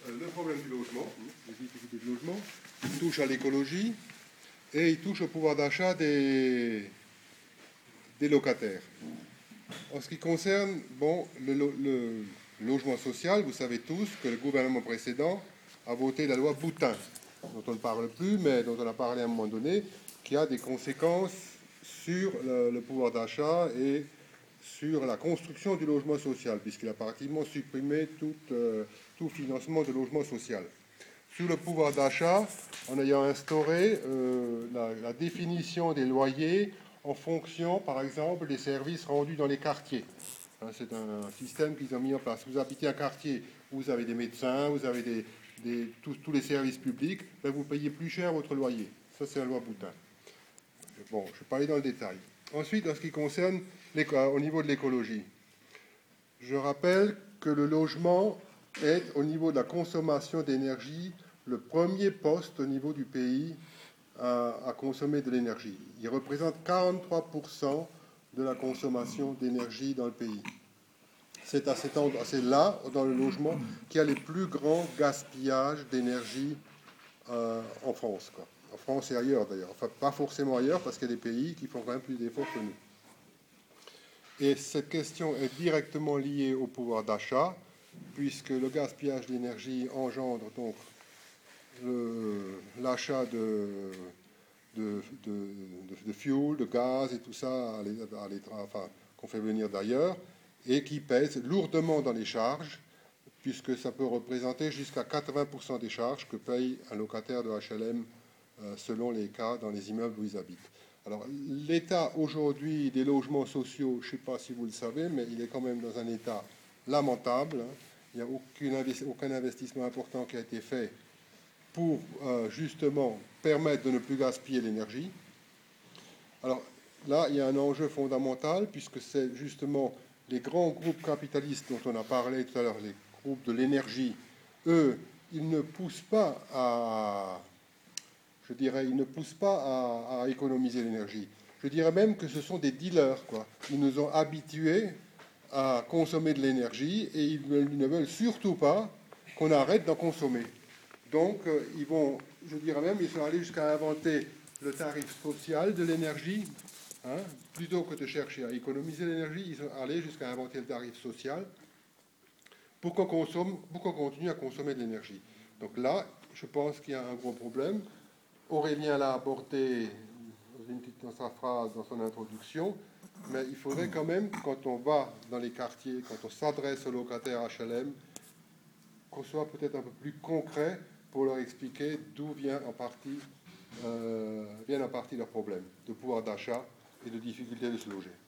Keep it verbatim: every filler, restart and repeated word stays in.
le problème du logement, les difficultés du logement, il touche à l'écologie et il touche au pouvoir d'achat des, des locataires. En ce qui concerne bon, le, le logement social, vous savez tous que le gouvernement précédent a voté la loi Boutin, dont on ne parle plus, mais dont on a parlé à un moment donné, qui a des conséquences sur le, le pouvoir d'achat et sur la construction du logement social, puisqu'il a pratiquement supprimé tout, euh, tout financement de logement social. Sur le pouvoir d'achat, en ayant instauré euh, la, la définition des loyers en fonction, par exemple, des services rendus dans les quartiers. Hein, c'est un, un système qu'ils ont mis en place. Vous habitez un quartier où vous avez des médecins, vous avez des, des, tous, tous les services publics, ben vous payez plus cher votre loyer. Ça, c'est la loi Boutin. Bon, je vais pas aller dans le détail. Ensuite, en ce qui concerne au niveau de l'écologie, je rappelle que le logement est, au niveau de la consommation d'énergie, le premier poste au niveau du pays à, à consommer de l'énergie. Il représente quarante-trois pour cent de la consommation d'énergie dans le pays. C'est à cet endroit, c'est là, dans le logement, qu'il y a les plus grands gaspillages d'énergie euh, en France, quoi. En France et ailleurs d'ailleurs. Enfin, pas forcément ailleurs, parce qu'il y a des pays qui font quand même plus d'efforts que nous. Et cette question est directement liée au pouvoir d'achat, puisque le gaspillage d'énergie engendre donc l'achat de, de, de, de, de fuel, de gaz et tout ça à les, à les, enfin, qu'on fait venir d'ailleurs, et qui pèse lourdement dans les charges, puisque ça peut représenter jusqu'à quatre-vingts pour cent des charges que paye un locataire de H L M euh, selon les cas dans les immeubles où ils habitent. Alors, l'état aujourd'hui des logements sociaux, je ne sais pas si vous le savez, mais il est quand même dans un état lamentable. Il n'y a aucune investi- aucun investissement important qui a été fait pour euh, justement permettre de ne plus gaspiller l'énergie. Alors là, il y a un enjeu fondamental, puisque c'est justement les grands groupes capitalistes dont on a parlé tout à l'heure, les groupes de l'énergie, eux, ils ne poussent pas à... Je dirais, ils ne poussent pas à, à économiser l'énergie. Je dirais même que ce sont des dealers, quoi. Ils nous ont habitués à consommer de l'énergie et ils, veulent, ils ne veulent surtout pas qu'on arrête d'en consommer. Donc, euh, ils vont, je dirais même, ils sont allés jusqu'à inventer le tarif social de l'énergie. Hein, plutôt que de chercher à économiser l'énergie, ils sont allés jusqu'à inventer le tarif social pour qu'on consomme, pour qu'on continue à consommer de l'énergie. Donc là, je pense qu'il y a un gros problème. Aurélien l'a abordé dans sa phrase, dans son introduction, mais il faudrait quand même, quand on va dans les quartiers, quand on s'adresse aux locataires H L M, qu'on soit peut-être un peu plus concret pour leur expliquer d'où vient en partie, euh, viennent en partie leurs problèmes de pouvoir d'achat et de difficulté de se loger.